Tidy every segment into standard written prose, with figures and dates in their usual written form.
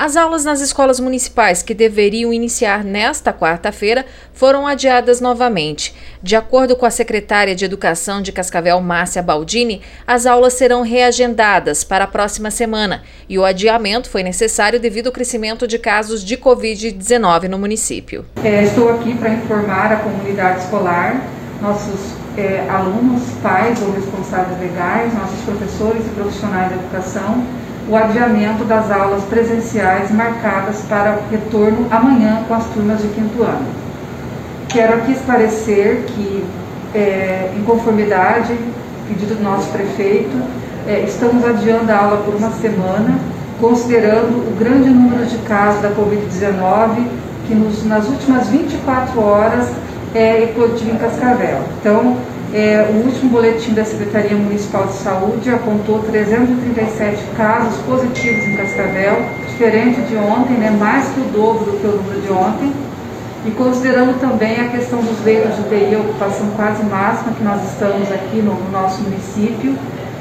As aulas nas escolas municipais, que deveriam iniciar nesta quarta-feira, foram adiadas novamente. De acordo com a secretária de Educação de Cascavel, Márcia Baldini, as aulas serão reagendadas para a próxima semana e o adiamento foi necessário devido ao crescimento de casos de Covid-19 no município. Estou aqui para informar a comunidade escolar, nossos alunos, pais ou responsáveis legais, nossos professores e profissionais de educação, o adiamento das aulas presenciais marcadas para o retorno amanhã com as turmas de 5º ano. Quero aqui esclarecer que, em conformidade, pedido do nosso prefeito, estamos adiando a aula por uma semana, considerando o grande número de casos da Covid-19 que nas últimas 24 horas eclodiu em Cascavel. Então, o último boletim da Secretaria Municipal de Saúde apontou 337 casos positivos em Cascavel, diferente de ontem, mais que o dobro do que o número de ontem. E considerando também a questão dos leitos de UTI, a ocupação quase máxima que nós estamos aqui no nosso município,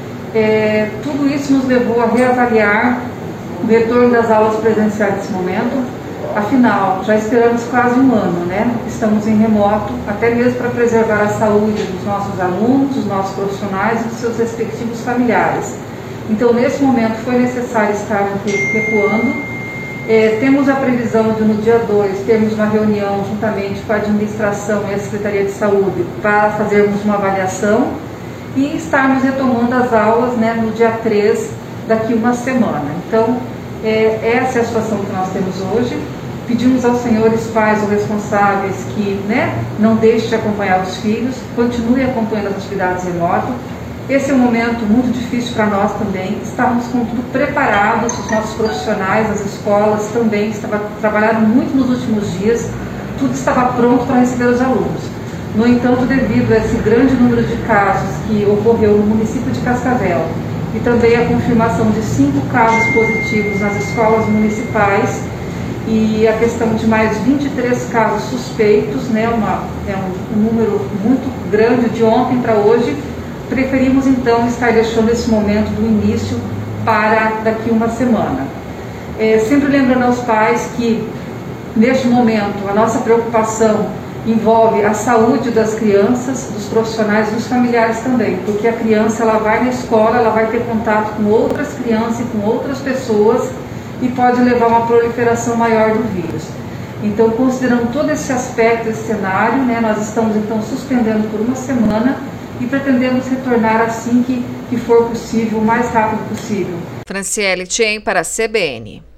tudo isso nos levou a reavaliar o retorno das aulas presenciais nesse momento. Afinal, já esperamos quase um ano, Estamos em remoto, até mesmo para preservar a saúde dos nossos alunos, dos nossos profissionais e dos seus respectivos familiares. Então, nesse momento, foi necessário estar recuando. Temos a previsão de, no dia 2, termos uma reunião juntamente com a administração e a Secretaria de Saúde para fazermos uma avaliação e estarmos retomando as aulas no dia 3, daqui uma semana. Então, essa é a situação que nós temos hoje. Pedimos aos senhores pais ou responsáveis que não deixem de acompanhar os filhos, continuem acompanhando as atividades remotas. Esse é um momento muito difícil para nós também. Estamos com tudo preparados, os nossos profissionais, as escolas também trabalharam muito nos últimos dias, tudo estava pronto para receber os alunos. No entanto, devido a esse grande número de casos que ocorreu no município de Cascavel e também a confirmação de 5 casos positivos nas escolas municipais, e a questão de mais 23 casos suspeitos, um número muito grande de ontem para hoje, preferimos então estar deixando esse momento do início para daqui uma semana. Sempre lembrando aos pais que, neste momento, a nossa preocupação envolve a saúde das crianças, dos profissionais e dos familiares também, porque a criança ela vai na escola, ela vai ter contato com outras crianças e com outras pessoas, e pode levar a uma proliferação maior do vírus. Então, considerando todo esse aspecto, esse cenário, nós estamos então suspendendo por uma semana e pretendemos retornar assim que for possível, o mais rápido possível. Franciele Tchen para a CBN.